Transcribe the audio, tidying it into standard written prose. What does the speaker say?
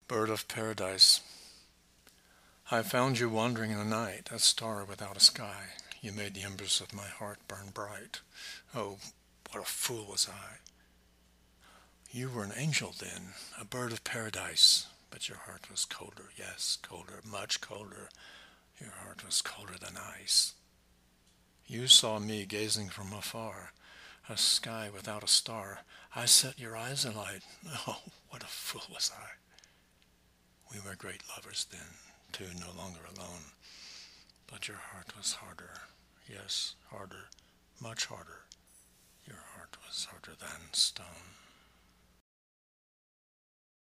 Bird of paradise, I found you wandering in the night, a star without a sky. You made the embers of my heart burn bright. Oh, what a fool was I! You were an angel then, a bird of paradise, but your heart was colder, yes, colder, much colder. Your heart was colder than ice. You saw me gazing from afar, a sky without a star. I set your eyes alight. Oh, what a fool was I! We were great lovers then, two no longer alone. But your heart was harder, yes, harder, much harder. Your heart was harder than stone.